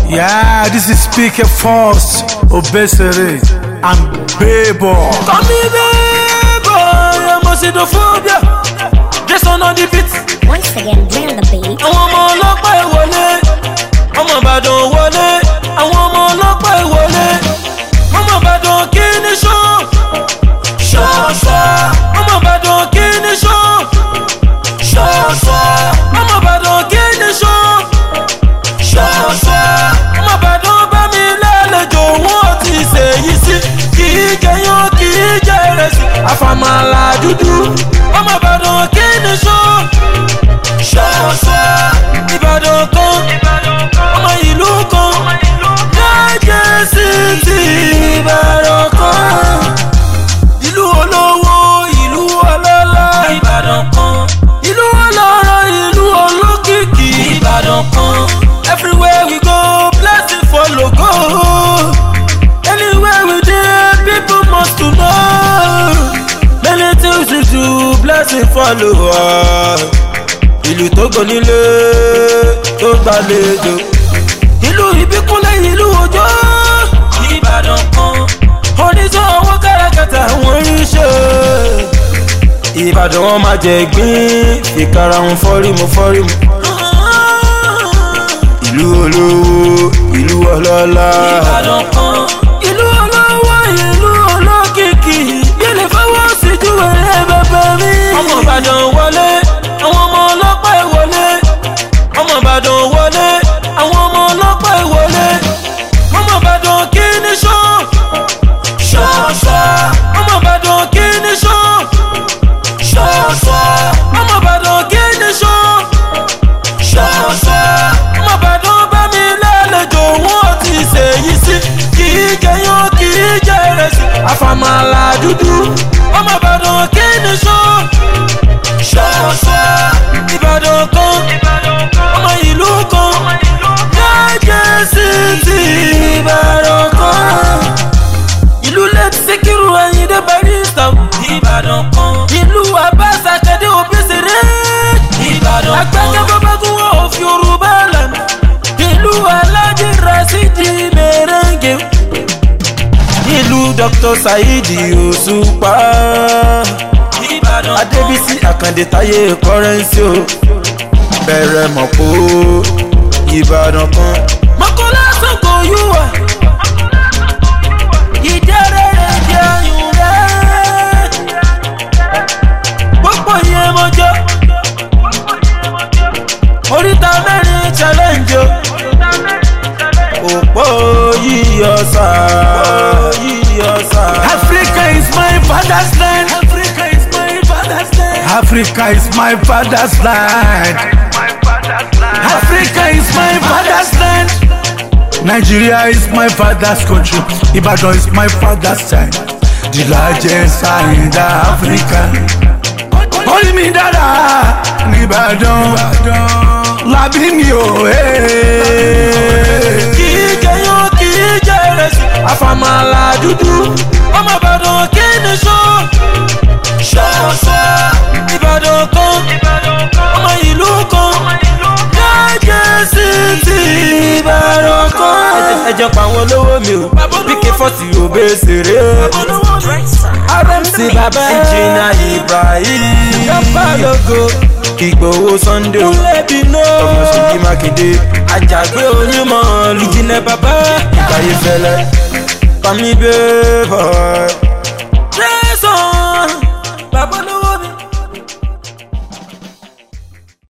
Yeah, this is Speaker Force, Obesere, and Bebo. Call me Bebo, I'm a xenophobia. Just on the beat. Once again, bring the beat. I want more luck by wallet. I'm a bad on wallet. I want more luck by wallet. I'm a bad on kidney show. Show. I'm a bad on kidney show. Show. I'm a bad on kidney show. Show. I'm a bad on Bamilele Joe. What is it? Kìí jẹ́rẹ̀sì. Àfàmàlà dúdú. I'm a bad on kidney show. Ìbàdàn kan, ọmọ ìlú kan, Niger City Ìbàdàn kan, ìlú olówó, ìlú ọlọ́lá Ìbàdàn kan, ìlú ọlọ́rọ̀, ìlú olókìkí Ìbàdàn kan. Everywhere we go, blessing follow go. Anywhere we dey, people must to know. Many things we do, blessing follow us. Ìlú tó gbónílé tó gbàlejò, ìlú ìbíkúnlẹ̀ ìlú òjò Ìbàdàn kan, oníṣẹ́ owó káràkátà wọ́n rí ṣe. Ìbàdàn wọn máa jẹ ìgbín, ìkara wọn fọ́rímù. Ìlú olówó, ìlú ọlọ́lá Ìbàdàn kan, ìlú olówó, ìlú olókìkí. Yẹ́lẹ̀ fọwọ́ sí ju ẹ̀rẹ́ bàbá mi. Ọmọ Ìbàdàn wọlé, àwọn ọmọ ọlọ́pàá ìwọlé. Ọmọ Ìbàdàn wọlé, àwọn ọmọ ọlọ́pàá ìwọlé. Ọmọ Ìbàdàn kí ni ṣó? Ọmọ Ìbàdàn kí ni ṣó? Ọmọ Ìbàdàn kí ni ṣó? Ọmọ Ìbàdàn bá mi lálejò wọ́n ti ṣèyí sí. Kìí jẹyàn kìí jẹrẹsì. Àfàmàlà dúdú. Ọmọ Ìbàdàn kí ni ṣó? Ìbàdàn kan, ọmọ ìlú kan, Niger City Ìbàdàn kan, ìlú Late Sikiru Ayinde Barrister Ìbàdàn kan, ìlú Abbas Akande Obesere Ìbàdàn kan, Agbájé Babágún wọn ò fi Yorùbá lànà, ìlú Alhaji Rasidi Merengue, ìlú Dr. Saidi Òṣùpá Adébísí Àkàndé Táyé Currency o, bẹ̀rẹ̀ mọ̀ kó Ìbàdàn kan. Mọ̀kànlá Ṣàngó yúwà, ìjẹ́rẹ́ rẹ̀ jẹ́ ayùn rẹ̀. Gbogbo yẹn mọ́jọ́, oríta mẹ́rin challenge o. Òpó yíyọ sáà. Africa is my father's land. Africa is my father's land. Africa is my father's land. Nigeria is my father's country. Ibadan is my father's time. The largest in Africa. Hold me dada, Ibadan. Labi mi o, Kìí jẹyàn kìí jẹrẹsì. Àfàmàlà dúdú. Ọmọ Ìbàdàn kí ni ṣó? Ìbàdàn kan, ọmọ ìlú kan, Niger City Ìbàdàn kan. Ẹ jẹ́ pa àwọn olówó mi o, Speaker Force Obesere, RMC bàbá Engineer Ibrahim, Yọ̀pá Lógo, Ìgbòho Sunday o, ọmọ Ṣèyí Mákindé, Àjàgbé Onímọ̀, Ìjìnlẹ̀ bàbá Ìgbáyé Fẹ́lẹ́, Pami Bebo.